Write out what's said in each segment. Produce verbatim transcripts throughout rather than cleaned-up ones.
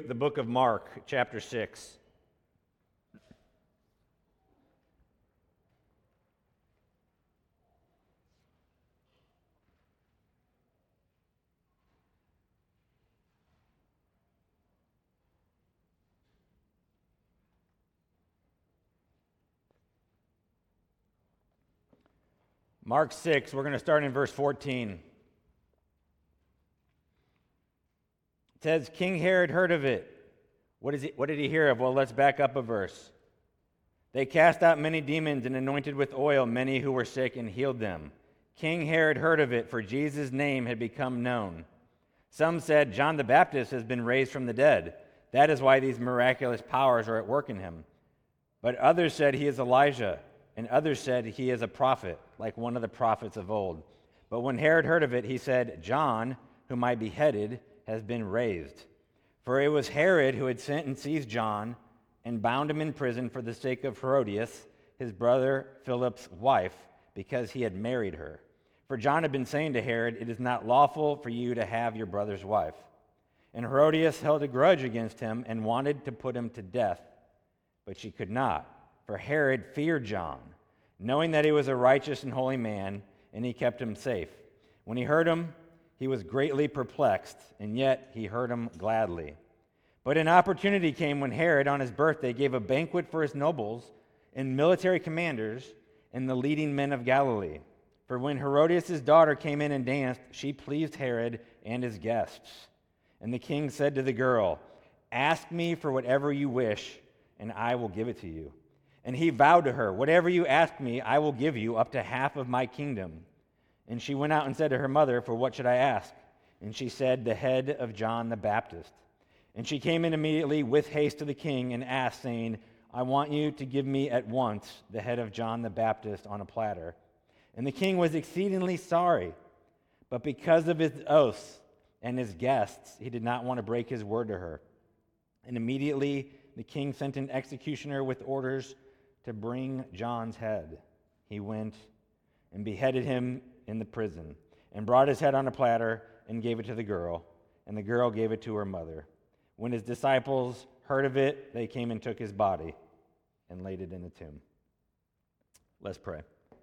the book of Mark, chapter six. Mark six, we're going to start in verse fourteen. It says, King Herod heard of it. What, is he, what did he hear of? Well, let's back up a verse. They cast out many demons and anointed with oil many who were sick and healed them. King Herod heard of it, for Jesus' name had become known. Some said, John the Baptist has been raised from the dead. That is why these miraculous powers are at work in him. But others said he is Elijah, and others said he is a prophet, like one of the prophets of old. But when Herod heard of it, he said, John, whom I beheaded, has been raised. For it was Herod who had sent and seized John and bound him in prison for the sake of Herodias, his brother Philip's wife, because he had married her. For John had been saying to Herod, it is not lawful for you to have your brother's wife. And Herodias held a grudge against him and wanted to put him to death. But she could not, for Herod feared John, knowing that he was a righteous and holy man, and he kept him safe. When he heard him, he was greatly perplexed, and yet he heard him gladly. But an opportunity came when Herod, on his birthday, gave a banquet for his nobles and military commanders and the leading men of Galilee. For when Herodias' daughter came in and danced, she pleased Herod and his guests. And the king said to the girl, ask me for whatever you wish, and I will give it to you. And he vowed to her, whatever you ask me, I will give you up to half of my kingdom. And she went out and said to her mother, for what should I ask? And she said, the head of John the Baptist. And she came in immediately with haste to the king and asked, saying, I want you to give me at once the head of John the Baptist on a platter. And the king was exceedingly sorry, but because of his oaths and his guests, he did not want to break his word to her. And immediately the king sent an executioner with orders to bring John's head. He went and beheaded him in the prison, and brought his head on a platter and gave it to the girl, and the girl gave it to her mother. When his disciples heard of it, they came and took his body and laid it in the tomb. Let's pray.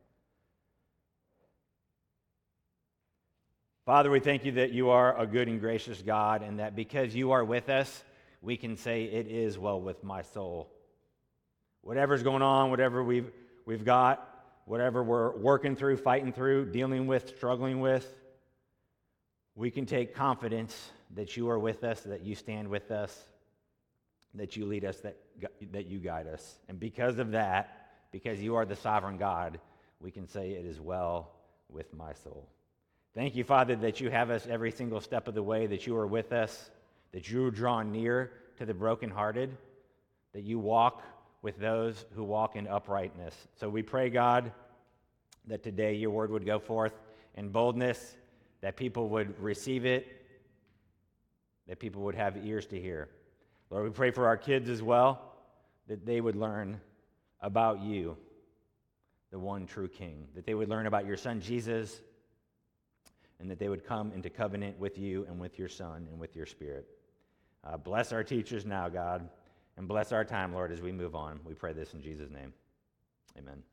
Father, we thank you that you are a good and gracious God, and that because you are with us, we can say it is well with my soul. Whatever's going on, whatever we've we've got, whatever we're working through, fighting through, dealing with, struggling with, we can take confidence that you are with us, that you stand with us, that you lead us, that, that you guide us. And because of that, because you are the sovereign God, we can say it is well with my soul. Thank you, Father, that you have us every single step of the way, that you are with us, that you draw near to the brokenhearted, that you walk with those who walk in uprightness. So we pray, God, that today your word would go forth in boldness, that people would receive it, that people would have ears to hear. Lord, we pray for our kids as well, that they would learn about you, the one true King, that they would learn about your Son, Jesus, and that they would come into covenant with you and with your Son and with your Spirit. Uh, bless our teachers now, God. And bless our time, Lord, as we move on. We pray this in Jesus' name. Amen.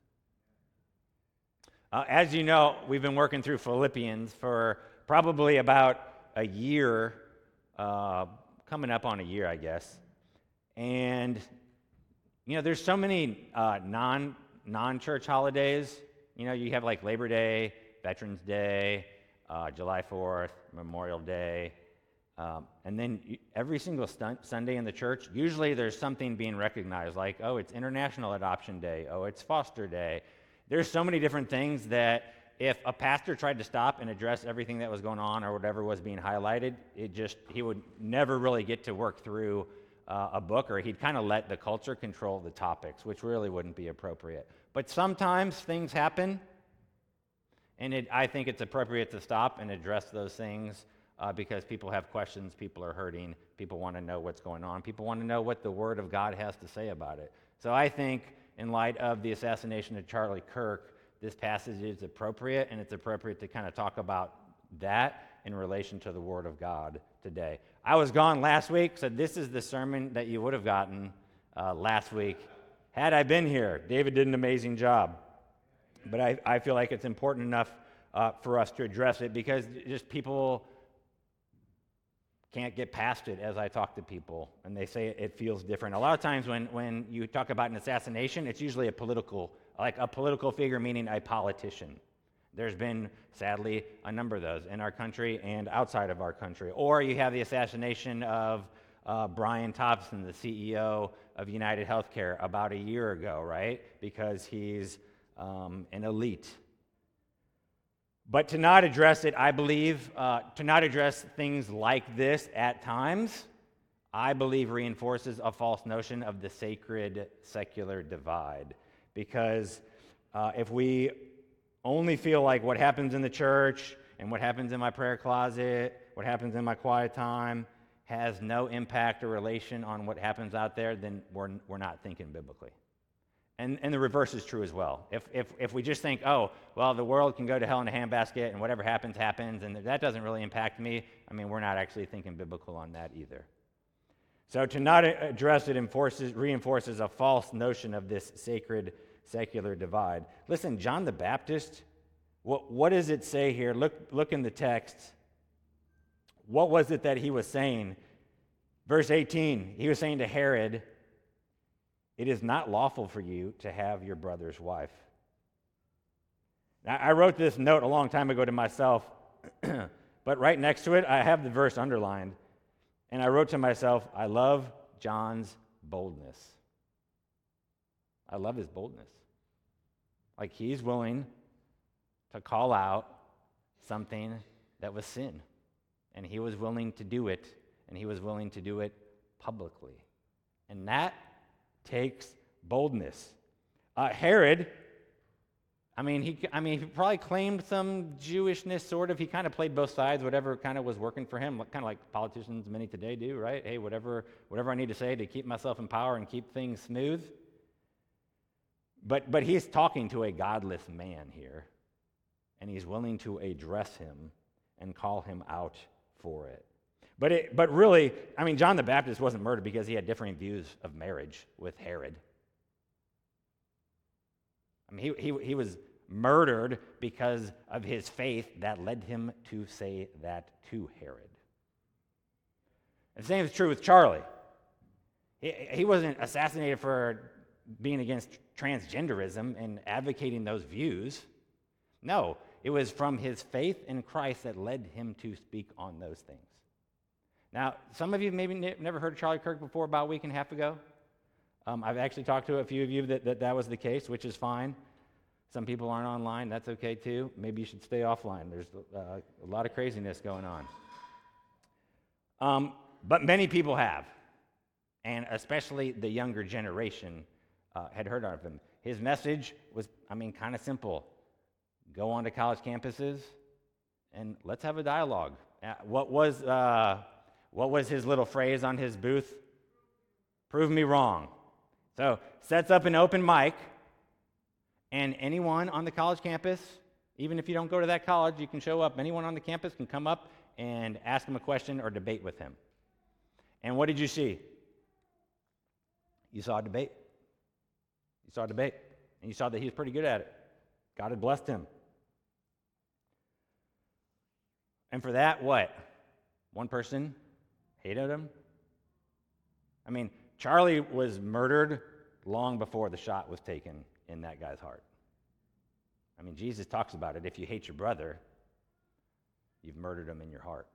Uh, as you know, we've been working through Philippians for probably about a year, uh, coming up on a year, I guess. And, you know, there's so many uh, non, non-church holidays. You know, you have like Labor Day, Veterans Day, uh, July fourth, Memorial Day. Um, and then every single stunt, Sunday in the church, usually there's something being recognized, like, oh, it's International Adoption Day, oh, it's Foster Day. There's so many different things that if a pastor tried to stop and address everything that was going on or whatever was being highlighted, it just, he would never really get to work through uh, a book, or he'd kind of let the culture control the topics, which really wouldn't be appropriate. But sometimes things happen, and it, I think it's appropriate to stop and address those things. Uh, because people have questions, people are hurting, people want to know what's going on, people want to know what the Word of God has to say about it. So I think in light of the assassination of Charlie Kirk, this passage is appropriate, and it's appropriate to kind of talk about that in relation to the Word of God today. I was gone last week, so this is the sermon that you would have gotten uh, last week had I been here. David did an amazing job, but I, I feel like it's important enough uh, for us to address it because just people can't get past it as I talk to people, and they say it feels different. A lot of times when, when you talk about an assassination, it's usually a political, like a political figure, meaning a politician. There's been, sadly, a number of those in our country and outside of our country. Or you have the assassination of uh, Brian Thompson, the C E O of United Healthcare, about a year ago, right? Because he's um, an elite. But to not address it, I believe, uh, to not address things like this at times, I believe reinforces a false notion of the sacred-secular divide. Because uh, if we only feel like what happens in the church and what happens in my prayer closet, what happens in my quiet time, has no impact or relation on what happens out there, then we're, we're not thinking biblically. And, and the reverse is true as well. If, if, if we just think, oh, well, the world can go to hell in a handbasket and whatever happens, happens, and that doesn't really impact me, I mean, we're not actually thinking biblical on that either. So to not address it enforces, reinforces a false notion of this sacred secular divide. Listen, John the Baptist, what, what does it say here? Look, look in the text. What was it that he was saying? Verse eighteen, he was saying to Herod, "It is not lawful for you to have your brother's wife." Now, I wrote this note a long time ago to myself, but right next to it, I have the verse underlined. And I wrote to myself, I love John's boldness. I love his boldness. Like he's willing to call out something that was sin. And he was willing to do it, and he was willing to do it publicly. And that takes boldness. Uh, Herod, I mean, he, I mean, he probably claimed some Jewishness, sort of. He kind of played both sides, whatever kind of was working for him, kind of like politicians many today do, right? Hey, whatever, whatever I need to say to keep myself in power and keep things smooth. But, but he's talking to a godless man here, and he's willing to address him and call him out for it. But it, but really, I mean, John the Baptist wasn't murdered because he had differing views of marriage with Herod. I mean, he, he, he was murdered because of his faith that led him to say that to Herod. And the same is true with Charlie. He, he wasn't assassinated for being against transgenderism and advocating those views. No, it was from his faith in Christ that led him to speak on those things. Now, some of you maybe ne- never heard of Charlie Kirk before, about a week and a half ago. Um, I've actually talked to a few of you that, that that was the case, which is fine. Some people aren't online. That's okay, too. Maybe you should stay offline. There's uh, a lot of craziness going on. Um, but many people have, and especially the younger generation uh, had heard of him. His message was, I mean, kind of simple. Go on to college campuses, and let's have a dialogue. Uh, what was uh, what was his little phrase on his booth? Prove me wrong. So sets up an open mic, and anyone on the college campus, even if you don't go to that college, you can show up. Anyone on the campus can come up and ask him a question or debate with him. And what did you see? You saw a debate. You saw a debate, and you saw that he was pretty good at it. God had blessed him. And for that, what? One person hated him? I mean, Charlie was murdered long before the shot was taken in that guy's heart. I mean, Jesus talks about it. If you hate your brother, you've murdered him in your heart.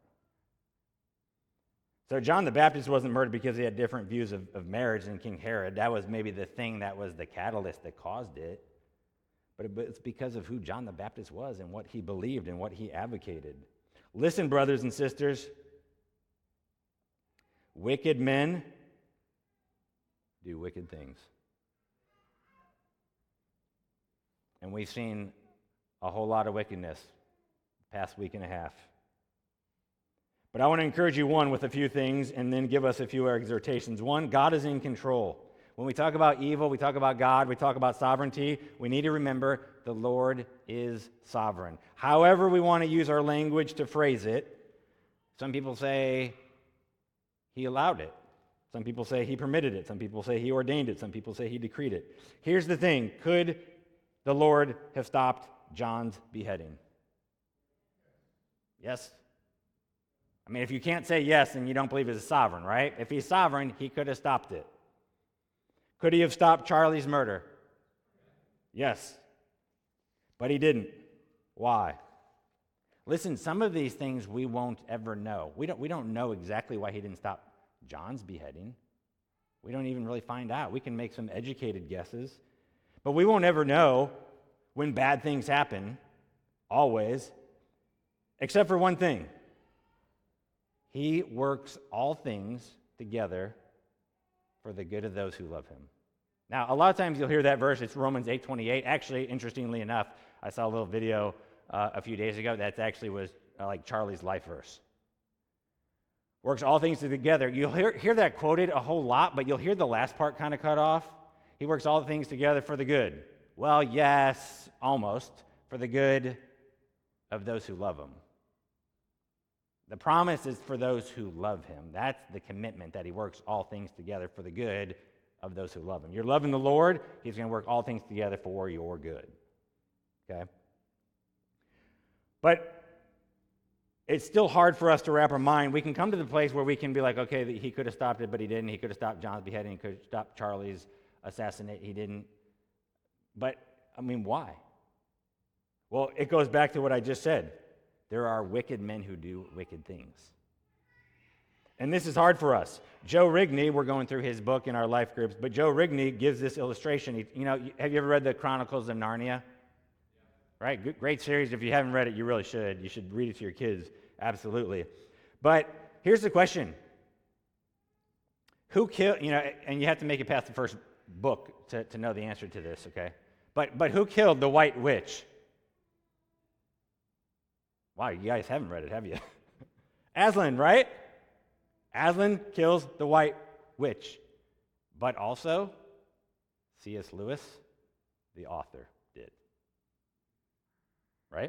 So John the Baptist wasn't murdered because he had different views of, of marriage than King Herod. That was maybe the thing that was the catalyst that caused it. But it's because of who John the Baptist was and what he believed and what he advocated. Listen, brothers and sisters, wicked men do wicked things. And we've seen a whole lot of wickedness the past week and a half. But I want to encourage you, one, with a few things, and then give us a few exhortations. One, God is in control. When we talk about evil, we talk about God, we talk about sovereignty, we need to remember the Lord is sovereign. However we want to use our language to phrase it, Some people say he allowed it. Some people say he permitted it. Some people say he ordained it. Some people say he decreed it. Here's the thing. Could the Lord have stopped John's beheading? Yes. I mean, if you can't say yes, then you don't believe he's sovereign, right? If he's sovereign, he could have stopped it. Could he have stopped Charlie's murder? Yes. But he didn't. Why? Listen, some of these things we won't ever know. We don't, we don't know exactly why he didn't stop John's beheading. We don't even really find out. We can make some educated guesses. But we won't ever know when bad things happen, always, except for one thing. He works all things together for the good of those who love him. Now, a lot of times you'll hear that verse. It's Romans eight twenty-eight. Actually, interestingly enough, I saw a little video uh, a few days ago that actually was uh, like Charlie's life verse. Works all things together. You'll hear, hear that quoted a whole lot, but you'll hear the last part kind of cut off. He works all things together for the good. Well, yes, almost. For the good of those who love him. The promise is for those who love him. That's the commitment, that he works all things together for the good of those who love him. You're loving the Lord, he's going to work all things together for your good. Okay? But it's still hard for us to wrap our mind. We can come to the place where we can be like, okay, he could have stopped it, but he didn't. He could have stopped John's beheading. He could have stopped Charlie's assassinate. He didn't. But, I mean, why? Well, it goes back to what I just said. There are wicked men who do wicked things. And this is hard for us. Joe Rigney, we're going through his book in our life groups, but Joe Rigney gives this illustration. He, you know, have you ever read the Chronicles of Narnia? Right? Good, great series. If you haven't read it, you really should. You should read it to your kids. Absolutely. But here's the question. Who killed, you know, and you have to make it past the first book to, to know the answer to this, okay? But but who killed the White Witch? Wow, you guys haven't read it, have you? Aslan, right? Aslan kills the White Witch. But also, C S Lewis, the author, did. Right?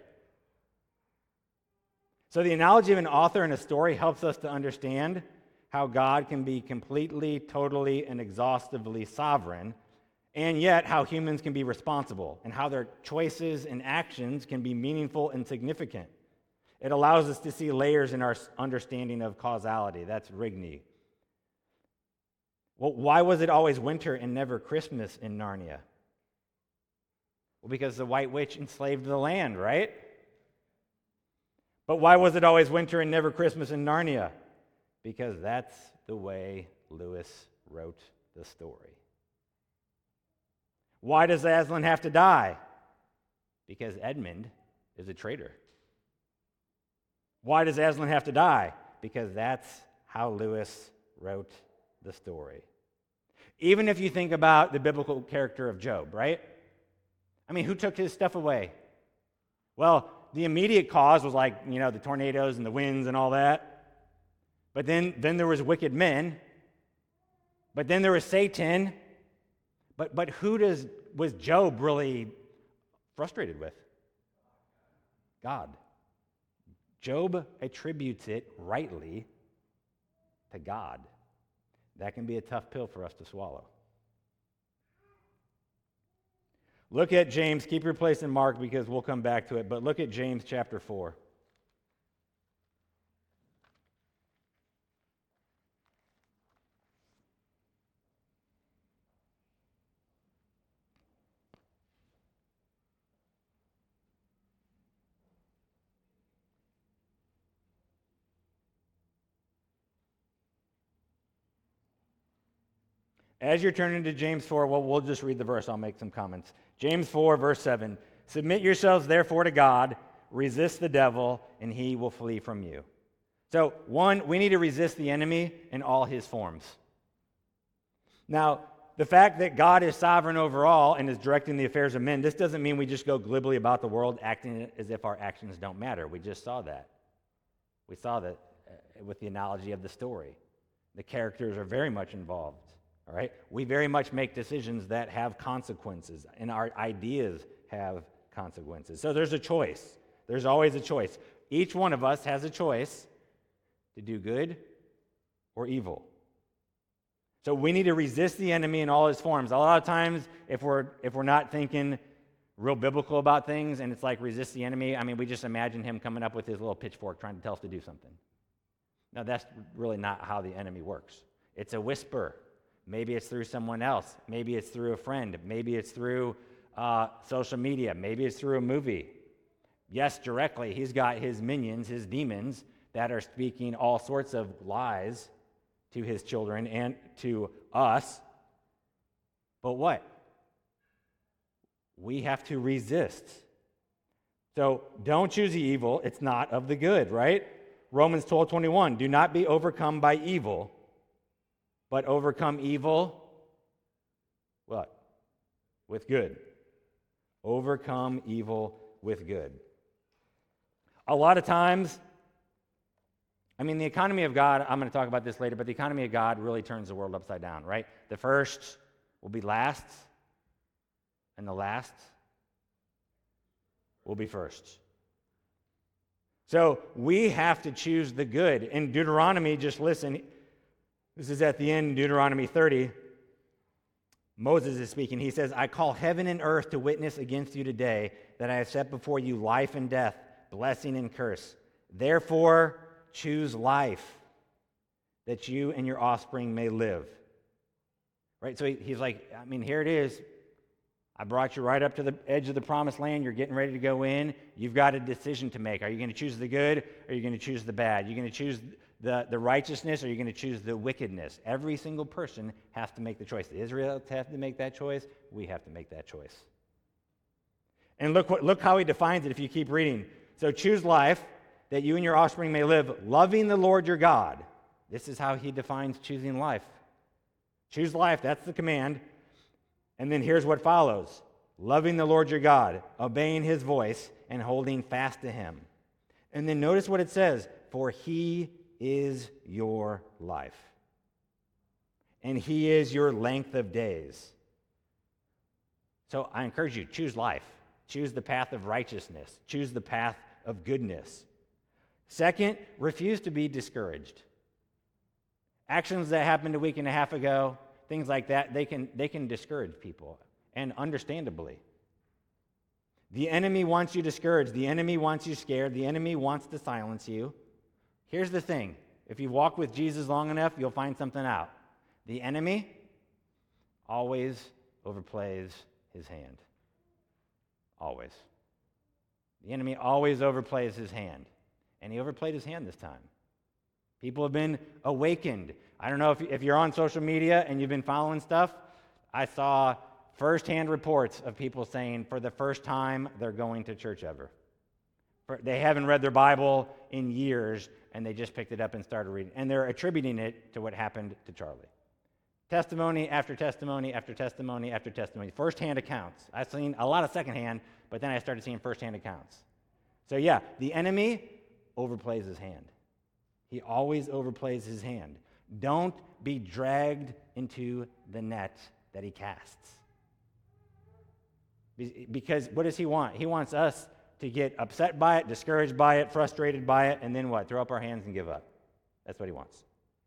So the analogy of an author in a story helps us to understand how God can be completely, totally, and exhaustively sovereign, and yet how humans can be responsible, and how their choices and actions can be meaningful and significant. It allows us to see layers in our understanding of causality. That's Rigney. Well, why was it always winter and never Christmas in Narnia? Well, because the White Witch enslaved the land, right? But why was it always winter and never Christmas in Narnia? Because that's the way Lewis wrote the story. Why does Aslan have to die? Because Edmund is a traitor. Why does Aslan have to die? Because that's how Lewis wrote the story. Even if you think about the biblical character of Job, right? I mean, who took his stuff away? Well, the immediate cause was like, you know, the tornadoes and the winds and all that. But then, then there was wicked men. But then there was Satan. But but who does was Job really frustrated with? God. Job attributes it rightly to God. That can be a tough pill for us to swallow. Look at James. Keep your place in Mark because we'll come back to it. But look at James chapter four. As you're turning to James four, well, we'll just read the verse. I'll make some comments. James four, verse seven. Submit yourselves, therefore, to God. Resist the devil, and he will flee from you. So, one, we need to resist the enemy in all his forms. Now, the fact that God is sovereign over all and is directing the affairs of men, this doesn't mean we just go glibly about the world acting as if our actions don't matter. We just saw that. We saw that with the analogy of the story. The characters are very much involved. All right? We very much make decisions that have consequences, and our ideas have consequences. So there's a choice. There's always a choice. Each one of us has a choice to do good or evil. So we need to resist the enemy in all his forms. A lot of times, if we're if we're not thinking real biblical about things, and it's like resist the enemy, I mean, we just imagine him coming up with his little pitchfork trying to tell us to do something. No, that's really not how the enemy works. It's a whisper. Maybe it's through someone else. Maybe it's through a friend. Maybe it's through uh, social media. Maybe it's through a movie. Yes, directly, he's got his minions, his demons, that are speaking all sorts of lies to his children and to us. But what? We have to resist. So don't choose the evil. It's not of the good, right? Romans twelve twenty-one, do not be overcome by evil, but overcome evil, what? With good. Overcome evil with good. A lot of times, I mean, the economy of God, I'm going to talk about this later, but the economy of God really turns the world upside down, right? The first will be last, and the last will be first. So we have to choose the good. In Deuteronomy, just listen, this is at the end, Deuteronomy thirty. Moses is speaking. He says, I call heaven and earth to witness against you today that I have set before you life and death, blessing and curse. Therefore, choose life, that you and your offspring may live. Right? So he, he's like, I mean, here it is. I brought you right up to the edge of the promised land. You're getting ready to go in. You've got a decision to make. Are you going to choose the good, or are you going to choose the bad? Are you going to choose the, the righteousness, or are you going to choose the wickedness? Every single person has to make the choice. The Israelites have to make that choice. We have to make that choice. And look, what, look how he defines it if you keep reading. So choose life, that you and your offspring may live, loving the Lord your God. This is how he defines choosing life. Choose life, that's the command. And then here's what follows. Loving the Lord your God, obeying his voice, and holding fast to him. And then notice what it says, for he is your life, and he is your length of days. So I encourage you, choose life. Choose the path of righteousness. Choose the path of goodness. Second, refuse to be discouraged. Actions that happened a week and a half ago, things like that, they can, they can discourage people, and understandably. The enemy wants you discouraged. The enemy wants you scared. The enemy wants to silence you. Here's the thing. If you walk with Jesus long enough, you'll find something out. The enemy always overplays his hand. Always. The enemy always overplays his hand. And he overplayed his hand this time. People have been awakened. I don't know if, if you're on social media and you've been following stuff. I saw firsthand reports of people saying for the first time they're going to church ever. For, they haven't read their Bible in years, and they just picked it up and started reading. And they're attributing it to what happened to Charlie. Testimony after testimony after testimony after testimony. Firsthand accounts. I've seen a lot of secondhand, but then I started seeing firsthand accounts. So yeah, the enemy overplays his hand. He always overplays his hand. Don't be dragged into the net that he casts. Because what does he want? He wants us to get upset by it, discouraged by it, frustrated by it, and then what? Throw up our hands and give up. That's what he wants.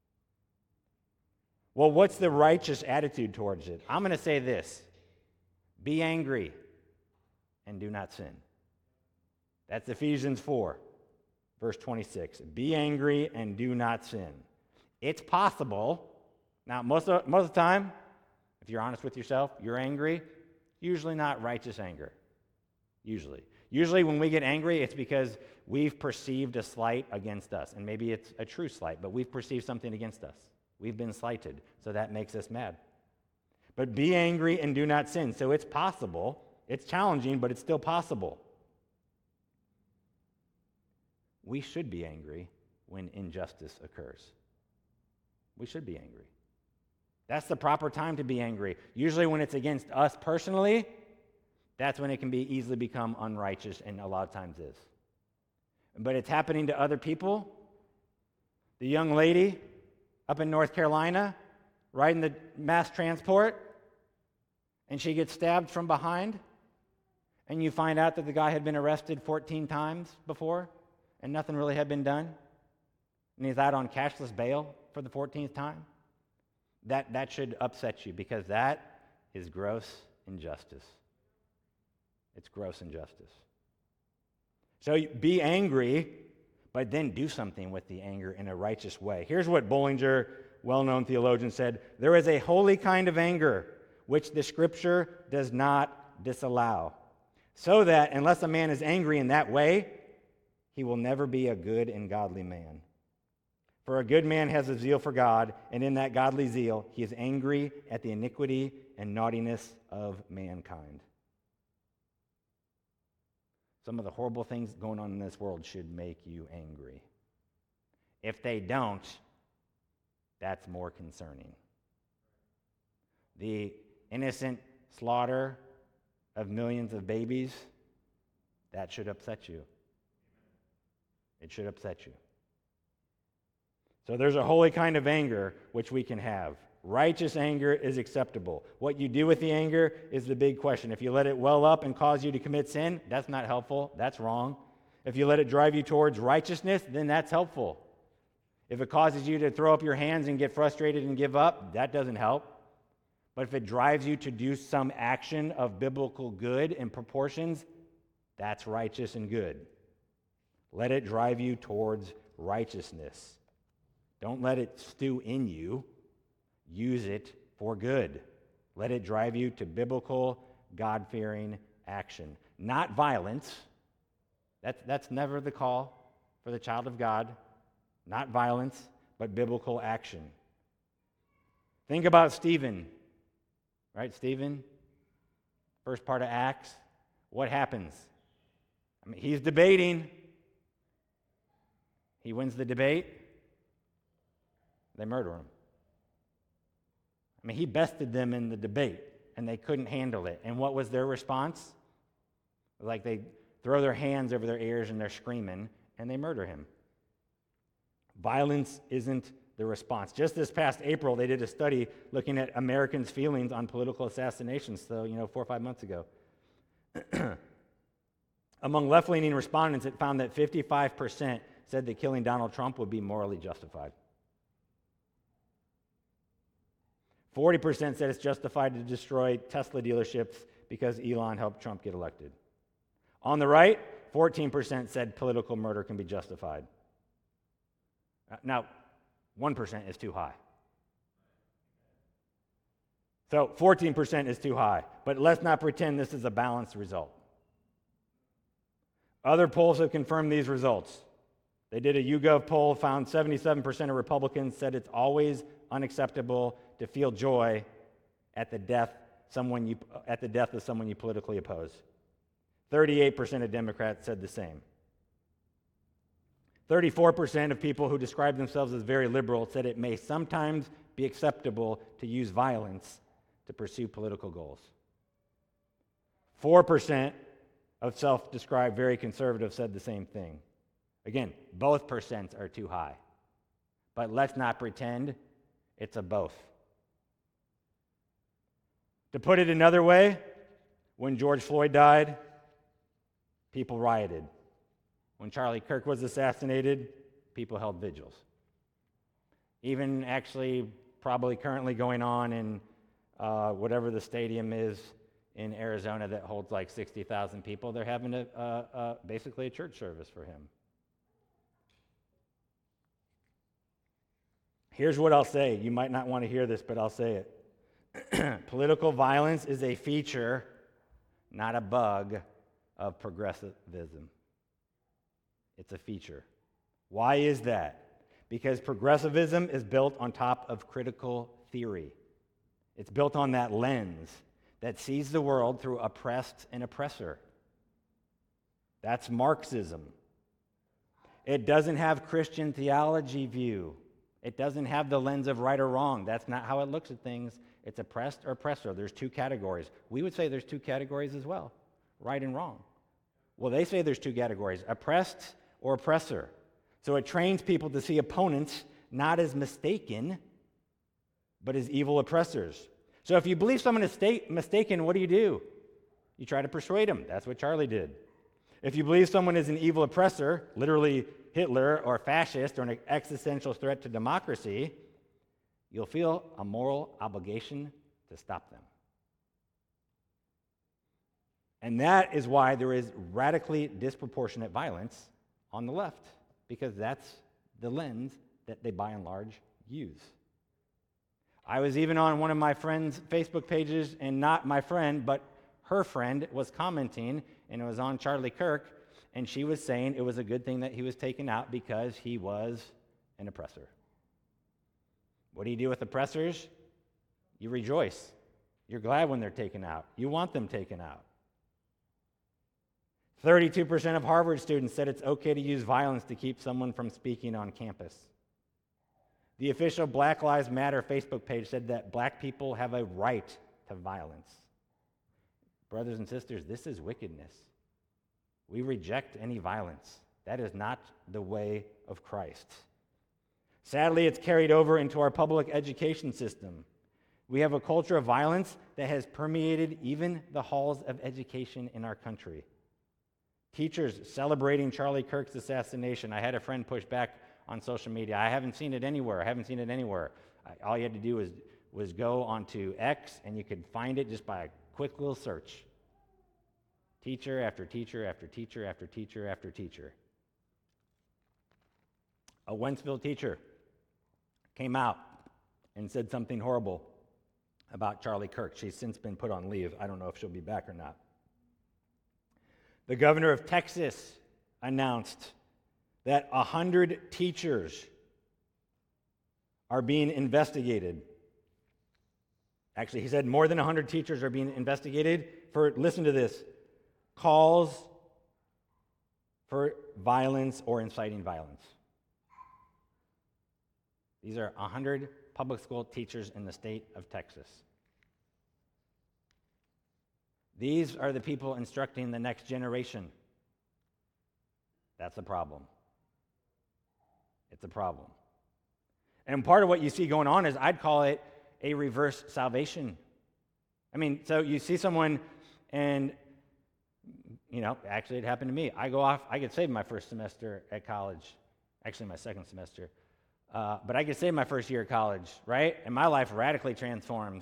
Well, what's the righteous attitude towards it? I'm going to say this. Be angry and do not sin. That's Ephesians four, verse twenty-six. Be angry and do not sin. It's possible. Now, most of, most of the time, if you're honest with yourself, you're angry. Usually not righteous anger. Usually. Usually when we get angry, it's because we've perceived a slight against us. And maybe it's a true slight, but we've perceived something against us. We've been slighted, so that makes us mad. But be angry and do not sin. So it's possible. It's challenging, but it's still possible. We should be angry when injustice occurs. We should be angry. That's the proper time to be angry. Usually when it's against us personally, that's when it can be easily become unrighteous, and a lot of times is. But it's happening to other people. The young lady up in North Carolina, riding the mass transport, and she gets stabbed from behind, and you find out that the guy had been arrested fourteen times before, and nothing really had been done. and he's out on cashless bail for the fourteenth time, that, that should upset you, because that is gross injustice. It's gross injustice. So be angry, but then do something with the anger in a righteous way. Here's what Bollinger, well-known theologian, said: there is a holy kind of anger which the Scripture does not disallow, so that unless a man is angry in that way, he will never be a good and godly man. For a good man has a zeal for God, and in that godly zeal he is angry at the iniquity and naughtiness of mankind. Some of the horrible things going on in this world should make you angry. If they don't, that's more concerning. The innocent slaughter of millions of babies, that should upset you. It should upset you. So there's a holy kind of anger which we can have. Righteous anger is acceptable. What you do with the anger is the big question. If you let it well up and cause you to commit sin, that's not helpful. That's wrong. If you let it drive you towards righteousness, then that's helpful. If it causes you to throw up your hands and get frustrated and give up, that doesn't help. But if it drives you to do some action of biblical good and proportions, that's righteous and good. Let it drive you towards righteousness. Don't let it stew in you. Use it for good. Let it drive you to biblical, God-fearing action. Not violence. That's, that's never the call for the child of God. Not violence, but biblical action. Think about Stephen. Right, Stephen? First part of Acts. What happens? I mean, he's debating. He wins the debate. They murder him. I mean, he bested them in the debate, and they couldn't handle it. And what was their response? Like, they throw their hands over their ears and they're screaming, and they murder him. Violence isn't the response. Just this past April, they did a study looking at Americans' feelings on political assassinations, so, you know, four or five months ago. Among left-leaning respondents, it found that fifty-five percent said that killing Donald Trump would be morally justified. forty percent said it's justified to destroy Tesla dealerships because Elon helped Trump get elected. On the right, fourteen percent said political murder can be justified. Now, one percent is too high. So fourteen percent is too high, but let's not pretend this is a balanced result. Other polls have confirmed these results. They did a YouGov poll, found seventy-seven percent of Republicans said it's always unacceptable to feel joy at the death someone you at the death of someone you politically oppose. thirty-eight percent of Democrats said the same. thirty-four percent of people who describe themselves as very liberal said it may sometimes be acceptable to use violence to pursue political goals. four percent of self-described very conservative said the same thing. Again, both percents are too high. But let's not pretend it's a both. To put it another way, when George Floyd died, people rioted. When Charlie Kirk was assassinated, people held vigils. Even actually, probably currently going on in uh, whatever the stadium is in Arizona that holds like sixty thousand people, they're having a, uh, uh, basically a church service for him. Here's what I'll say. You might not want to hear this, but I'll say it. Political violence is a feature, not a bug, of progressivism. It's a feature. Why is that? Because progressivism is built on top of critical theory. It's built on that lens that sees the world through oppressed and oppressor. That's Marxism. It doesn't have Christian theology view. It doesn't have the lens of right or wrong. That's not how it looks at things. It's oppressed or oppressor. There's two categories. We would say there's two categories as well, right and wrong. Well, they say there's two categories, oppressed or oppressor. So it trains people to see opponents not as mistaken, but as evil oppressors. So if you believe someone is sta- mistaken, what do you do? You try to persuade them. That's what Charlie did. If you believe someone is an evil oppressor, literally Hitler or fascist or an existential threat to democracy, you'll feel a moral obligation to stop them. And that is why there is radically disproportionate violence on the left, because that's the lens that they by and large use. I was even on one of my friend's Facebook pages, and not my friend, but her friend was commenting, and it was on Charlie Kirk, and she was saying it was a good thing that he was taken out because he was an oppressor. What do you do with oppressors? You rejoice. You're glad when they're taken out. You want them taken out. thirty-two percent of Harvard students said it's okay to use violence to keep someone from speaking on campus. The official Black Lives Matter Facebook page said that black people have a right to violence. Brothers and sisters, this is wickedness. We reject any violence. That is not the way of Christ. Sadly, it's carried over into our public education system. We have a culture of violence that has permeated even the halls of education in our country. Teachers celebrating Charlie Kirk's assassination. I had a friend push back on social media. I haven't seen it anywhere. I haven't seen it anywhere. I, all you had to do was, was go onto X, and you could find it just by a quick little search. Teacher after teacher after teacher after teacher after teacher. A Wentzville teacher came out and said something horrible about Charlie Kirk. She's since been put on leave. I don't know if she'll be back or not. The governor of Texas announced that one hundred teachers are being investigated. Actually, he said more than one hundred teachers are being investigated for, listen to this, calls for violence or inciting violence. These are one hundred public school teachers in the state of Texas. These are the people instructing the next generation. That's a problem. It's a problem. And part of what you see going on is, I'd call it a reverse salvation. I mean, so you see someone, and, you know, actually it happened to me. I go off, I get saved my first semester at college, actually my second semester, uh, but I get saved my first year of college, right? And my life radically transforms.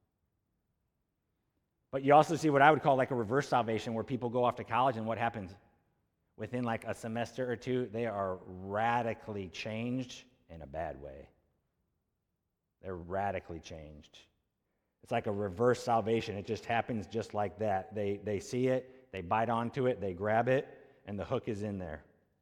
But you also see what I would call like a reverse salvation, where people go off to college, and what happens? Within like a semester or two, they are radically changed in a bad way. They're radically changed. It's like a reverse salvation. It just happens just like that. They, they see it, they bite onto it, they grab it, and the hook is in there.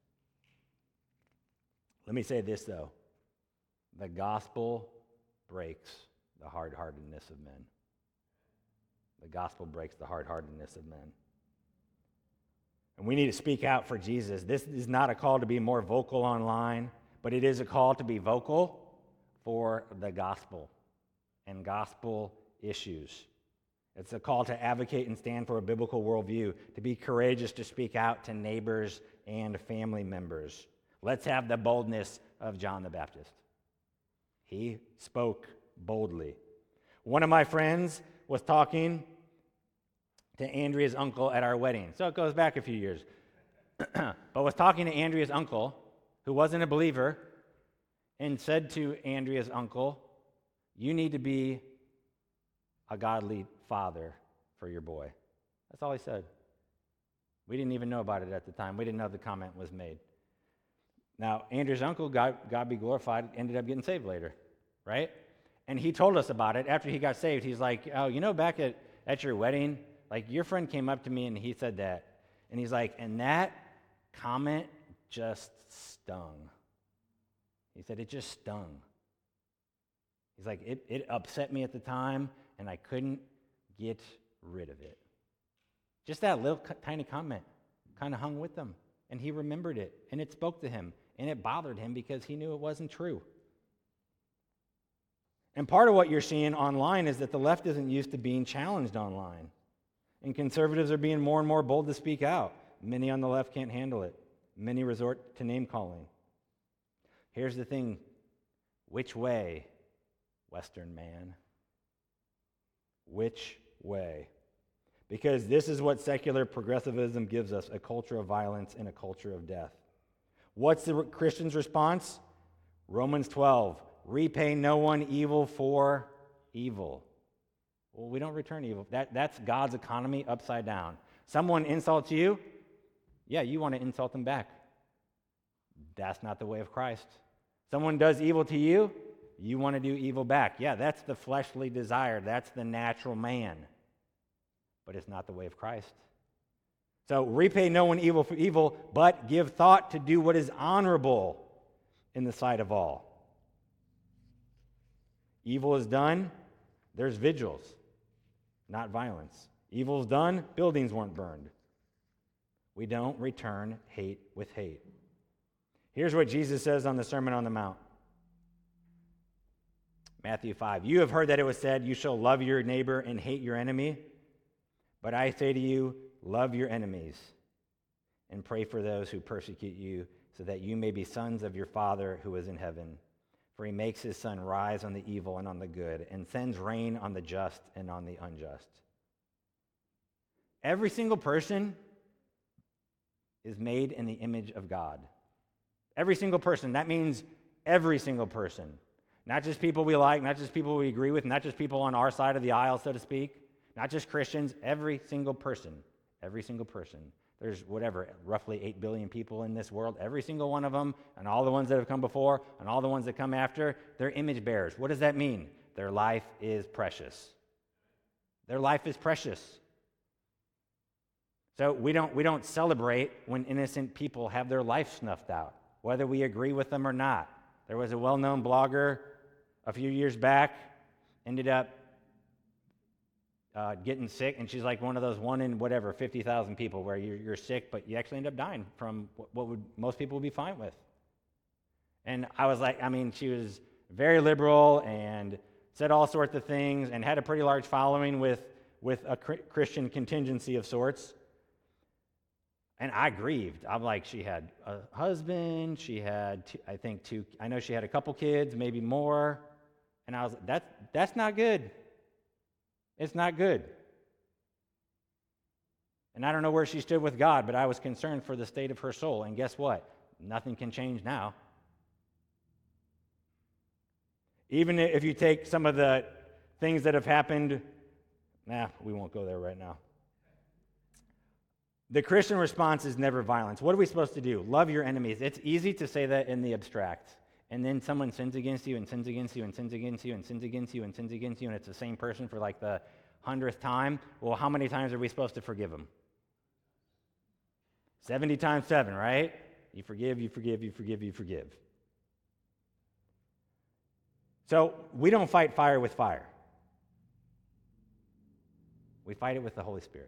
Let me say this, though. The gospel breaks the hard-heartedness of men. The gospel breaks the hard-heartedness of men. And we need to speak out for Jesus. This is not a call to be more vocal online, but it is a call to be vocal for the gospel and gospel issues. It's a call to advocate and stand for a biblical worldview, to be courageous to speak out to neighbors and family members. Let's have the boldness of John the Baptist. He spoke boldly. One of my friends was talking to Andrea's uncle at our wedding. So it goes back a few years. But was talking to Andrea's uncle, who wasn't a believer, and said to Andrea's uncle, "You need to be a godly father for your boy." That's all he said. We didn't even know about it at the time. We didn't know the comment was made. Now, Andrea's uncle, God, God be glorified, ended up getting saved later, right? And he told us about it after he got saved. He's like, "Oh, you know, back at, at your wedding, like your friend came up to me and he said that." And he's like, "And that comment just stung." He said, "It just stung." He's like, it, it upset me at the time, and I couldn't get rid of it. Just that little tiny comment kind of hung with him, and he remembered it, and it spoke to him, and it bothered him because he knew it wasn't true. And part of what you're seeing online is that the left isn't used to being challenged online, and conservatives are being more and more bold to speak out. Many on the left can't handle it. Many resort to name-calling. Here's the thing. Which way, Western man? Which way? Because this is what secular progressivism gives us, a culture of violence and a culture of death. What's the Christian's response? Romans twelve, repay no one evil for evil. Well, we don't return evil. That, that's God's economy upside down. Someone insults you, yeah, you want to insult them back. That's not the way of Christ. Someone does evil to you, you want to do evil back. Yeah, that's the fleshly desire. That's the natural man. But it's not the way of Christ. So repay no one evil for evil, but give thought to do what is honorable in the sight of all. Evil is done, there's vigils, not violence. Evil is done, buildings weren't burned. We don't return hate with hate. Here's what Jesus says on the Sermon on the Mount. Matthew five, you have heard that it was said, you shall love your neighbor and hate your enemy. But I say to you, love your enemies and pray for those who persecute you, so that you may be sons of your Father who is in heaven. For he makes his sun rise on the evil and on the good, and sends rain on the just and on the unjust. Every single person is made in the image of God. Every single person. That means every single person. Not just people we like, not just people we agree with, not just people on our side of the aisle, so to speak. Not just Christians, every single person. Every single person. There's whatever, roughly eight billion people in this world. Every single one of them, and all the ones that have come before, and all the ones that come after, they're image bearers. What does that mean? Their life is precious. Their life is precious. So we don't, we don't celebrate when innocent people have their life snuffed out, whether we agree with them or not. There was a well-known blogger a few years back, ended up uh, getting sick, and she's like one of those one in whatever, fifty thousand people where you're, you're sick, but you actually end up dying from what, what would most people would be fine with. And I was like, I mean, she was very liberal and said all sorts of things and had a pretty large following with, with a Christian contingency of sorts. And I grieved. I'm like, she had a husband, she had, two, I think, two, I know she had a couple kids, maybe more. And I was like, that's, that's not good. It's not good. And I don't know where she stood with God, but I was concerned for the state of her soul. And guess what? Nothing can change now. Even if you take some of the things that have happened, nah, we won't go there right now. The Christian response is never violence. What are we supposed to do? Love your enemies. It's easy to say that in the abstract. And then someone sins against you and sins against you and sins against you and sins against you and sins against you, and it's the same person for like the hundredth time. Well, how many times are we supposed to forgive them? seventy times seven, right? You forgive, you forgive, you forgive, you forgive. So we don't fight fire with fire. We fight it with the Holy Spirit.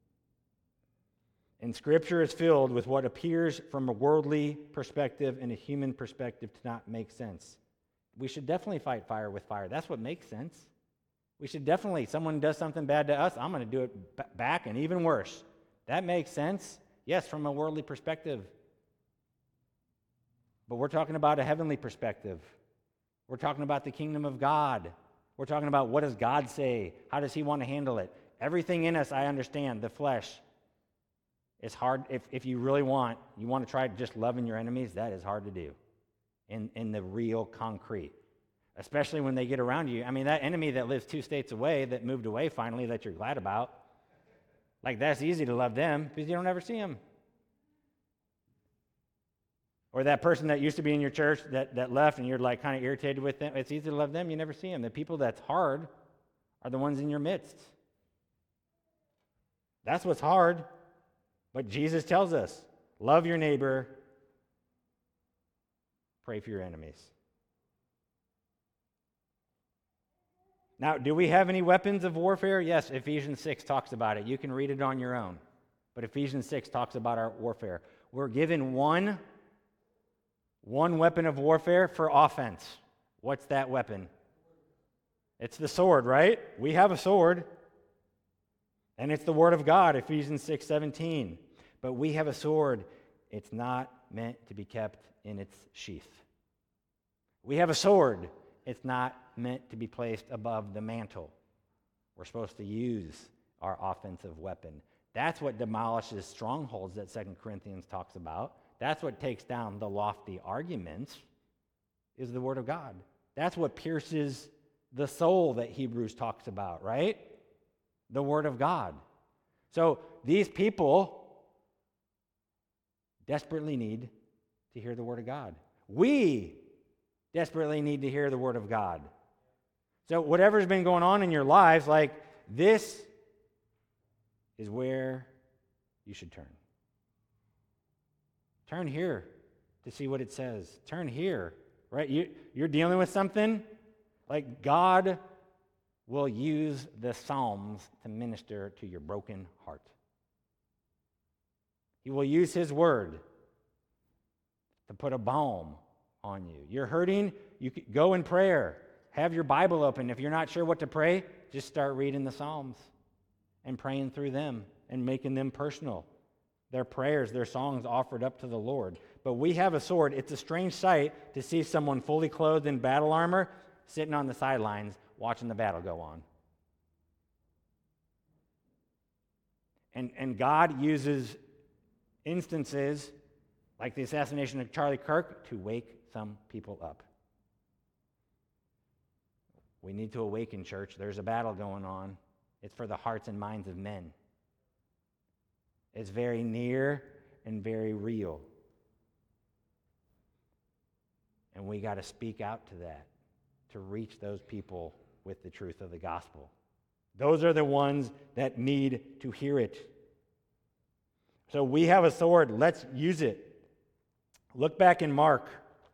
And Scripture is filled with what appears from a worldly perspective and a human perspective to not make sense. We should definitely fight fire with fire. That's what makes sense. We should definitely, someone does something bad to us, I'm going to do it b- back and even worse. That makes sense, yes, from a worldly perspective. But we're talking about a heavenly perspective. We're talking about the kingdom of God. We're talking about what does God say? How does he want to handle it? Everything in us, I understand, the flesh. It's hard, if, if you really want, you want to try just loving your enemies, that is hard to do in, in the real concrete, especially when they get around you. I mean, that enemy that lives two states away, that moved away finally, that you're glad about, like that's easy to love them because you don't ever see them. Or that person that used to be in your church that, that left and you're like kind of irritated with them, it's easy to love them, you never see them. The people that's hard are the ones in your midst. That's what's hard. But Jesus tells us, love your neighbor, pray for your enemies. Now, do we have any weapons of warfare? Yes, Ephesians six talks about it. You can read it on your own. But Ephesians six talks about our warfare. We're given one, one weapon of warfare for offense. What's that weapon? It's the sword, right? We have a sword. And it's the word of God, Ephesians six seventeen. But we have a sword. It's not meant to be kept in its sheath. We have a sword. It's not meant to be placed above the mantle. We're supposed to use our offensive weapon. That's what demolishes strongholds that Second Corinthians talks about. That's what takes down the lofty arguments, is the Word of God. That's what pierces the soul that Hebrews talks about, right? The Word of God. So these people desperately need to hear the Word of God. We desperately need to hear the Word of God. So whatever's been going on in your lives, like this is where you should turn. Turn here to see what it says. Turn here, right? You, you're dealing with something, like God will use the Psalms to minister to your broken heart. He will use His Word to put a balm on you. You're hurting, you could go in prayer. Have your Bible open. If you're not sure what to pray, just start reading the Psalms and praying through them and making them personal. Their prayers, their songs offered up to the Lord. But we have a sword. It's a strange sight to see someone fully clothed in battle armor sitting on the sidelines watching the battle go on. And, and God uses instances like the assassination of Charlie Kirk to wake some people up. We need to awaken, church. There's a battle going on. It's for the hearts and minds of men. It's very near and very real. And we got to speak out to that, to reach those people with the truth of the gospel. Those are the ones that need to hear it. So we have a sword. Let's use it. Look back in Mark.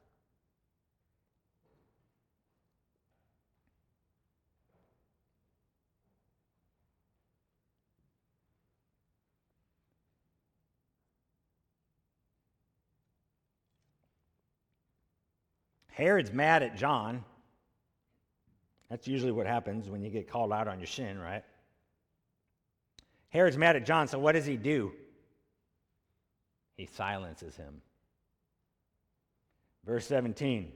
Herod's mad at John. That's usually what happens when you get called out on your sin, right? Herod's mad at John, so what does he do? He silences him. Verse seventeen.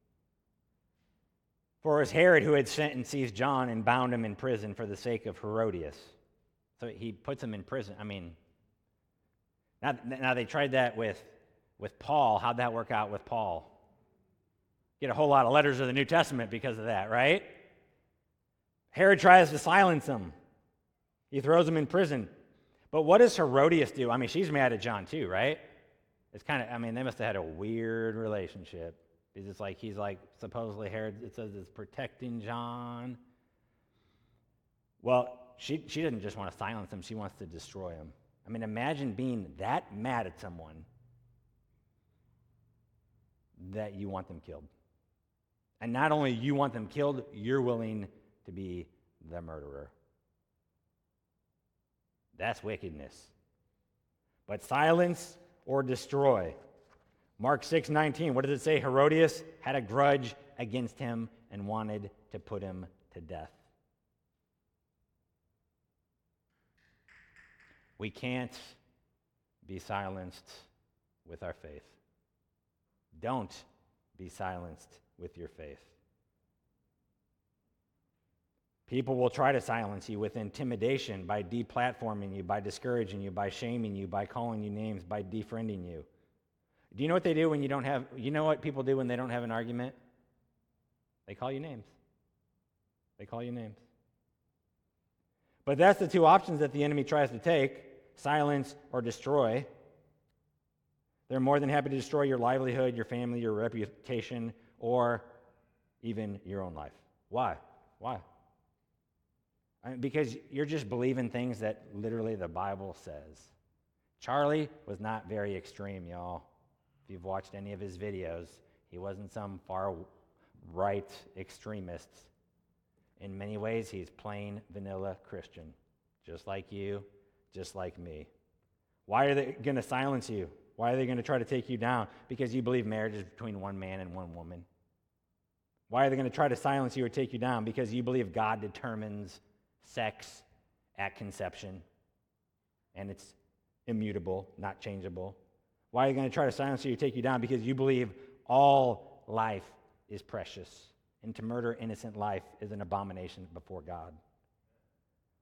For it was Herod who had sent and seized John and bound him in prison for the sake of Herodias. So he puts him in prison. I mean, now, now they tried that with, with Paul. How'd that work out with Paul? Get a whole lot of letters of the New Testament because of that, right? Herod tries to silence him. He throws him in prison. But what does Herodias do? I mean, she's mad at John too, right? It's kind of, I mean, they must have had a weird relationship. Because it's like, he's like, supposedly Herod, it says, is protecting John. Well, she, she doesn't just want to silence him, she wants to destroy him. I mean, imagine being that mad at someone that you want them killed. And not only you want them killed, you're willing to be the murderer. That's wickedness. But silence or destroy. Mark six nineteen, what does it say? Herodias had a grudge against him and wanted to put him to death. We can't be silenced with our faith. Don't be silenced with your faith. People will try to silence you with intimidation, by deplatforming you, by discouraging you, by shaming you, by calling you names, by defriending you. Do you know what they do when you don't have, you know what people do when they don't have an argument? They call you names. They call you names. But that's the two options that the enemy tries to take, silence or destroy. They're more than happy to destroy your livelihood, your family, your reputation, or even your own life. Why? Why? I mean, because you're just believing things that literally the Bible says. Charlie was not very extreme, y'all. If you've watched any of his videos, he wasn't some far right extremist. In many ways, he's plain vanilla Christian, just like you, just like me. Why are they going to silence you? Why are they going to try to take you down? Because you believe marriage is between one man and one woman. Why are they going to try to silence you or take you down? Because you believe God determines sex at conception, and it's immutable, not changeable. Why are you going to try to silence you or take you down? Because you believe all life is precious, and to murder innocent life is an abomination before God.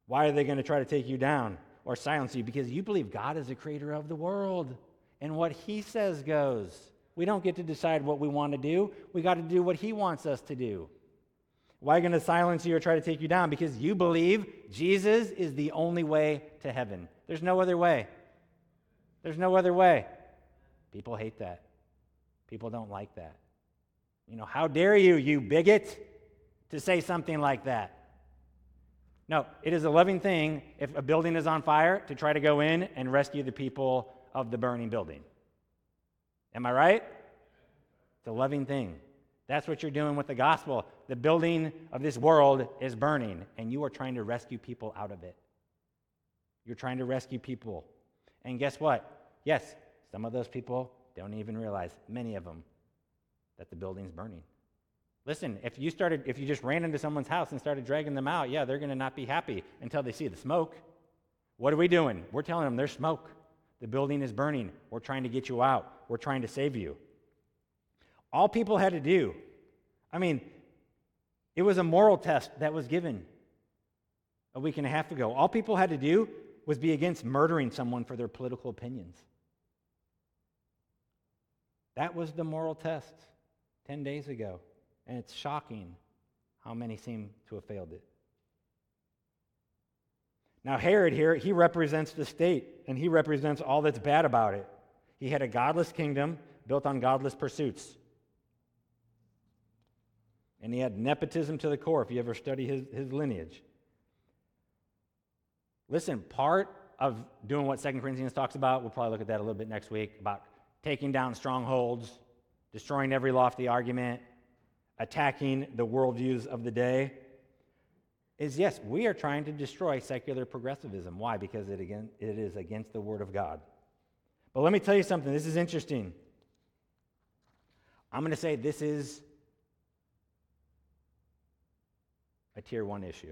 Why are they going to try to take you down or silence you? Because you believe God is the creator of the world, and what he says goes. We don't get to decide what we want to do. We got to do what he wants us to do. Why are they going to silence you or try to take you down? Because you believe Jesus is the only way to heaven. There's no other way. There's no other way. People hate that. People don't like that. You know, how dare you, you bigot, to say something like that? No, it is a loving thing if a building is on fire to try to go in and rescue the people of the burning building. Am I right? It's a loving thing. That's what you're doing with the gospel. The building of this world is burning, and you are trying to rescue people out of it. You're trying to rescue people. And guess what? Yes, some of those people don't even realize, many of them, that the building's burning. Listen, if you started, if you just ran into someone's house and started dragging them out, yeah, they're going to not be happy until they see the smoke. What are we doing? We're telling them there's smoke. The building is burning. We're trying to get you out. We're trying to save you. All people had to do, I mean, it was a moral test that was given a week and a half ago. All people had to do was be against murdering someone for their political opinions. That was the moral test ten days ago. And it's shocking how many seem to have failed it. Now, Herod here, he represents the state, and he represents all that's bad about it. He had a godless kingdom built on godless pursuits. And he had nepotism to the core, if you ever study his, his lineage. Listen, part of doing what Second Corinthians talks about, we'll probably look at that a little bit next week, about taking down strongholds, destroying every lofty argument, attacking the worldviews of the day, is yes, we are trying to destroy secular progressivism. Why? Because it, again, it is against the Word of God. But let me tell you something. This is interesting. I'm going to say this is a tier one issue.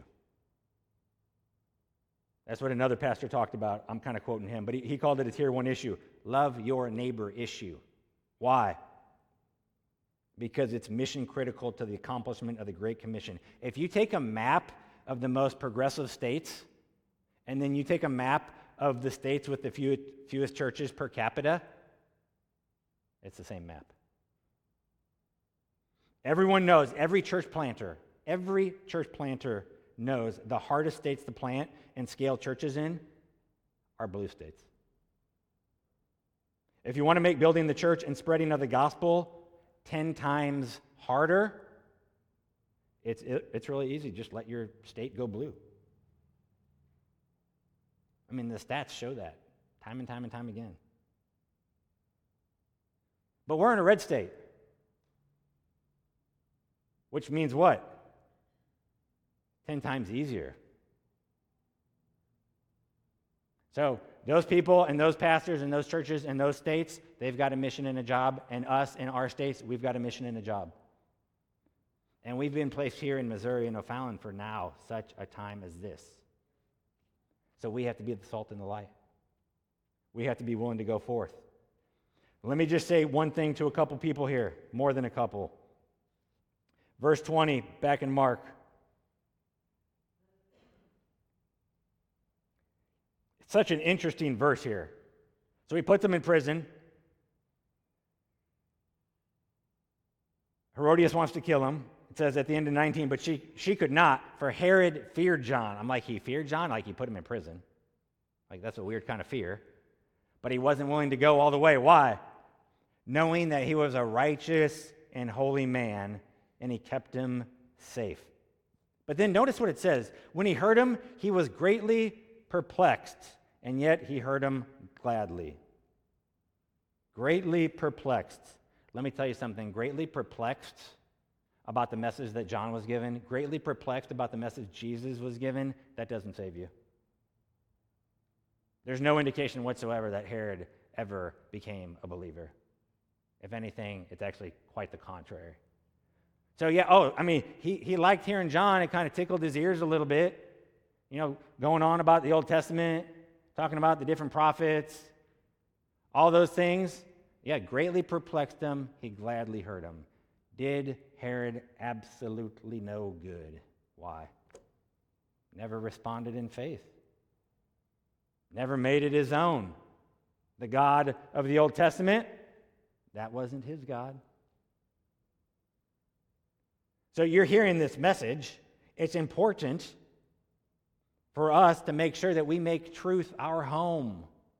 That's what another pastor talked about. I'm kind of quoting him, but he, he called it a tier one issue. Love your neighbor issue. Why? Because it's mission critical to the accomplishment of the Great Commission. If you take a map of the most progressive states, and then you take a map of the states with the few, fewest churches per capita, it's the same map. Everyone knows, every church planter, every church planter knows the hardest states to plant and scale churches in are blue states. If you want to make building the church and spreading of the gospel ten times harder, it's, it, it's really easy. Just let your state go blue. I mean, the stats show that time and time and time again. But we're in a red state, which means what? Ten times easier. So those people and those pastors and those churches and those states, they've got a mission and a job, and us in our states, we've got a mission and a job. And we've been placed here in Missouri and O'Fallon for now such a time as this. So we have to be the salt and the light. We have to be willing to go forth. Let me just say one thing to a couple people here, more than a couple. Verse twenty, back in Mark. It's such an interesting verse here. So he puts them in prison. Herodias wants to kill him. It says at the end of nineteen, but she, she could not, for Herod feared John. I'm like, he feared John? Like he put him in prison. Like that's a weird kind of fear. But he wasn't willing to go all the way. Why? Knowing that he was a righteous and holy man, and he kept him safe. But then notice what it says. When he heard him, he was greatly perplexed, and yet he heard him gladly. Greatly perplexed. Let me tell you something. Greatly perplexed about the message that John was given, greatly perplexed about the message Jesus was given, that doesn't save you. There's no indication whatsoever that Herod ever became a believer. If anything, it's actually quite the contrary. So yeah, oh, I mean, he, he liked hearing John. It kind of tickled his ears a little bit. You know, going on about the Old Testament, talking about the different prophets, all those things. Yeah, greatly perplexed him. He gladly heard him. Did Herod absolutely no good? Why? never responded in faith, never made it his own. The God of the Old Testament, that wasn't his God. So you're hearing this message. It's important for us to make sure that we make truth our home.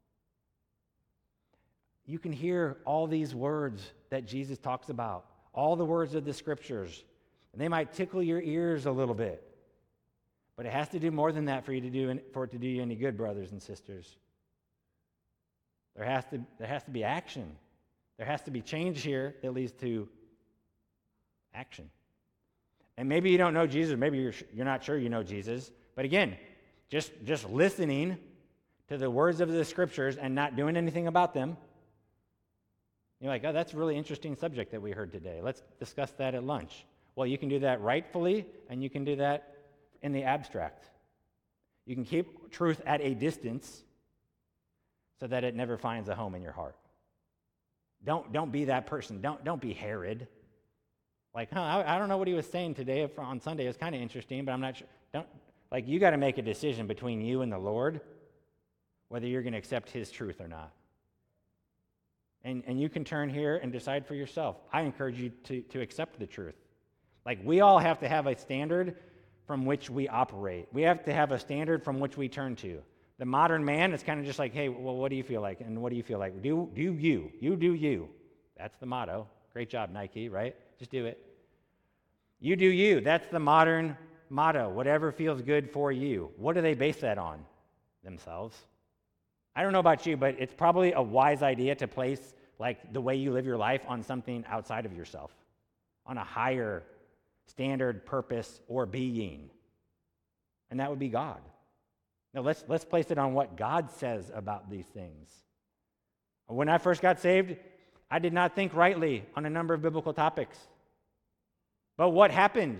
You can hear all these words that Jesus talks about, all the words of the Scriptures, and they might tickle your ears a little bit. But it has to do more than that for you to do for it to do you any good, brothers and sisters. There has to there has to be action. There has to be change here that leads to action. And maybe you don't know Jesus, maybe you're you're not sure you know Jesus. But again, just just listening to the words of the Scriptures and not doing anything about them. You're like, oh, that's a really interesting subject that we heard today. Let's discuss that at lunch. Well, you can do that rightfully, and you can do that in the abstract. You can keep truth at a distance so that it never finds a home in your heart. Don't, don't be that person. Don't, don't be Herod. Like, huh, I, I don't know what he was saying today on Sunday. It was kind of interesting, but I'm not sure. Don't, like, you got to make a decision between you and the Lord whether you're going to accept his truth or not. And, and you can turn here and decide for yourself. I encourage you to, to accept the truth. Like, we all have to have a standard from which we operate. We have to have a standard from which we turn to. The modern man is kind of just like, hey, well, what do you feel like? And what do you feel like? Do, do you. You do you. That's the motto. Great job, Nike, right? Just do it. You do you. That's the modern motto. Whatever feels good for you. What do they base that on? Themselves. I don't know about you, but it's probably a wise idea to place like the way you live your life on something outside of yourself, on a higher standard, purpose, or being. And that would be God. Now let's let's place it on what God says about these things. When I first got saved, I did not think rightly on a number of biblical topics. But what happened?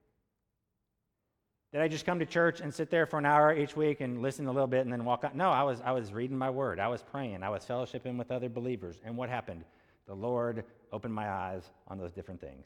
Did I just come to church and sit there for an hour each week and listen a little bit and then walk out? No, I was I was reading my word. I was praying. I was fellowshipping with other believers. And what happened? The Lord opened my eyes on those different things.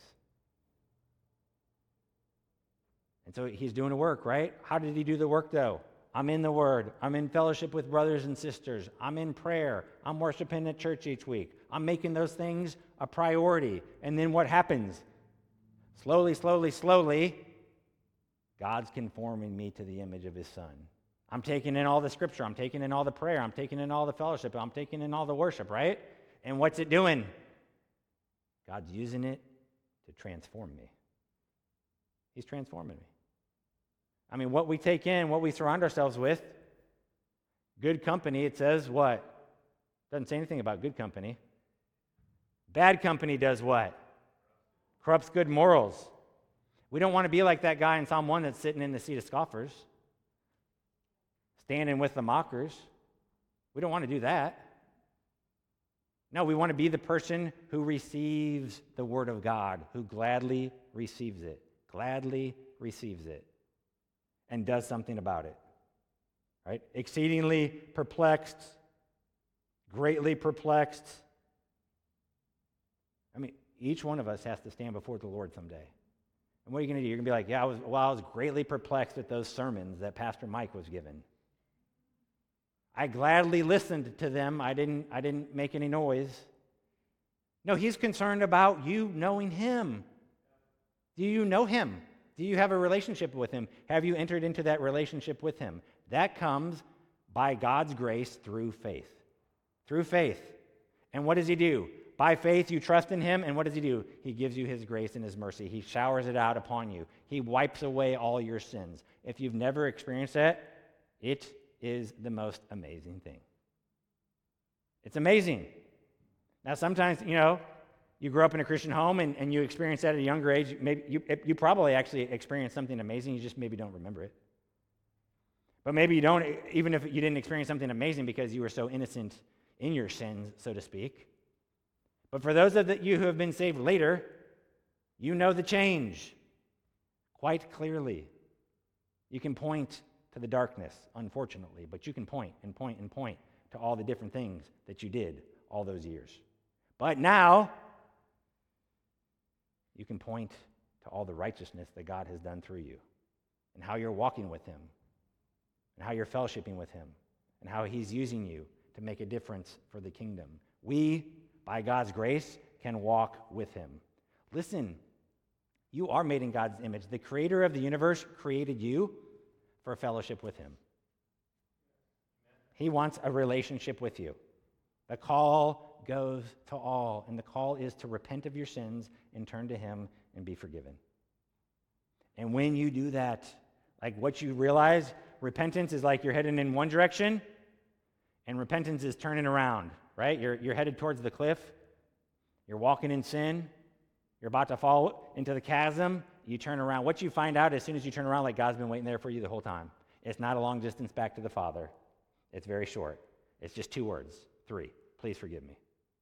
And so he's doing the work, right? How did he do the work, though? I'm in the Word. I'm in fellowship with brothers and sisters. I'm in prayer. I'm worshiping at church each week. I'm making those things a priority. And then what happens? Slowly, slowly, slowly, God's conforming me to the image of his Son. I'm taking in all the Scripture. I'm taking in all the prayer. I'm taking in all the fellowship. I'm taking in all the worship, right? And what's it doing? God's using it to transform me. He's transforming me. I mean, what we take in, what we surround ourselves with, good company, it says what? Doesn't say anything about good company. Bad company does what? Corrupts good morals. We don't want to be like that guy in Psalm one that's sitting in the seat of scoffers, standing with the mockers. We don't want to do that. No, we want to be the person who receives the Word of God, who gladly receives it, gladly receives it, and does something about it, right? Exceedingly perplexed, greatly perplexed. I mean, each one of us has to stand before the Lord someday. And what are you going to do? You're going to be like, yeah, I was, well, I was greatly perplexed at those sermons that Pastor Mike was given. I gladly listened to them. I didn't, I didn't make any noise. No, he's concerned about you knowing him. Do you know him? Do you have a relationship with him? Have you entered into that relationship with him? That comes by God's grace through faith. Through faith. And what does he do? By faith you trust in him, and what does he do? He gives you his grace and his mercy. He showers it out upon you. He wipes away all your sins. If you've never experienced that, it is the most amazing thing. It's amazing. Now sometimes, you know, you grew up in a Christian home and, and you experience that at a younger age. Maybe you, you probably actually experienced something amazing. You just maybe don't remember it. But maybe you don't, even if you didn't experience something amazing because you were so innocent in your sins, so to speak. But for those of you who have been saved later, you know the change quite clearly. You can point to the darkness, unfortunately, but you can point and point and point to all the different things that you did all those years. But now, you can point to all the righteousness that God has done through you. and how you're walking with him, and how you're fellowshipping with him, and how he's using you to make a difference for the kingdom. We, by God's grace, can walk with him. Listen, you are made in God's image. The creator of the universe created you for fellowship with him. He wants a relationship with you. The call goes to all, and the call is to repent of your sins and turn to him and be forgiven. And when you do that, like what you realize, repentance is like you're heading in one direction, and repentance is turning around, right? You're, you're headed towards the cliff. You're walking in sin. You're about to fall into the chasm. You turn around. What you find out as soon as you turn around, like God's been waiting there for you the whole time. It's not a long distance back to the Father. It's very short. It's just two words. Three. Please forgive me.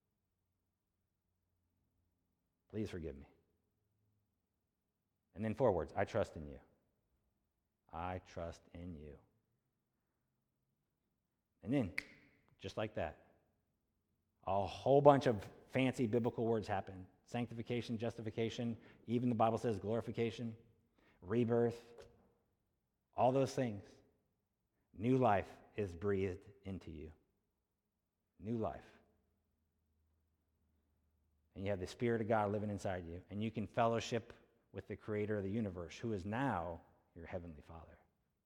Please forgive me. And then four words. I trust in you. I trust in you. And then, just like that, a whole bunch of fancy biblical words happen. Sanctification, justification, even the Bible says glorification, rebirth, all those things. New life is breathed into you. New life. And you have the Spirit of God living inside you, and you can fellowship with the Creator of the universe, who is now your Heavenly Father.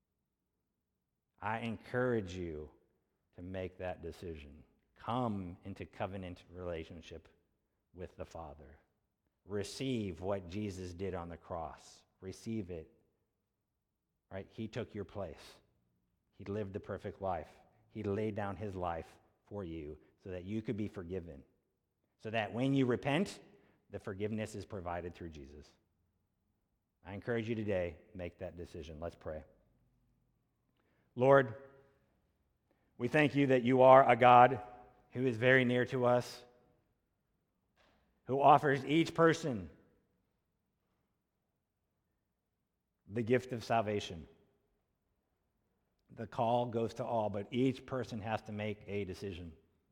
I encourage you to make that decision. Come into covenant relationship with the Father. Receive what Jesus did on the cross. Receive it. Right? He took your place. He lived the perfect life. He laid down his life for you so that you could be forgiven. So that when you repent, the forgiveness is provided through Jesus. I encourage you today, make that decision. Let's pray. Lord, we thank you that you are a God who is very near to us, who offers each person the gift of salvation. The call goes to all, but each person has to make a decision.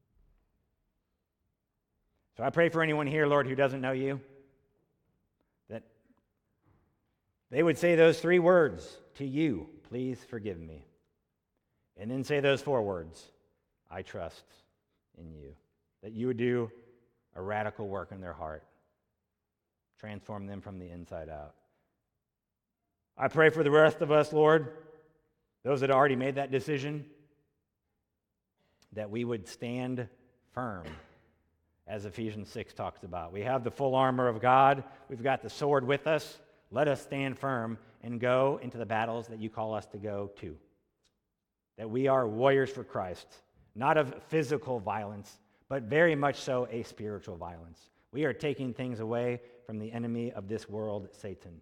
So I pray for anyone here, Lord, who doesn't know you, that they would say those three words to you, please forgive me. And then say those four words, I trust in you. That you would do a radical work in their heart. Transform them from the inside out. I pray for the rest of us, Lord, those that already made that decision, that we would stand firm, as Ephesians six talks about. We have the full armor of God. We've got the sword with us. Let us stand firm and go into the battles that you call us to go to. That we are warriors for Christ, not of physical violence, but very much so a spiritual violence. We are taking things away from the enemy of this world, Satan.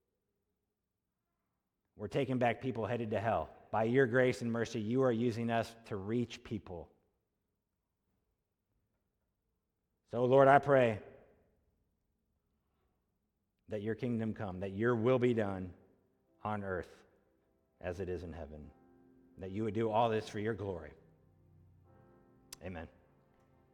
We're taking back people headed to hell. By your grace and mercy, you are using us to reach people. So, Lord, I pray that your kingdom come, that your will be done on earth as it is in heaven. That you would do all this for your glory. Amen.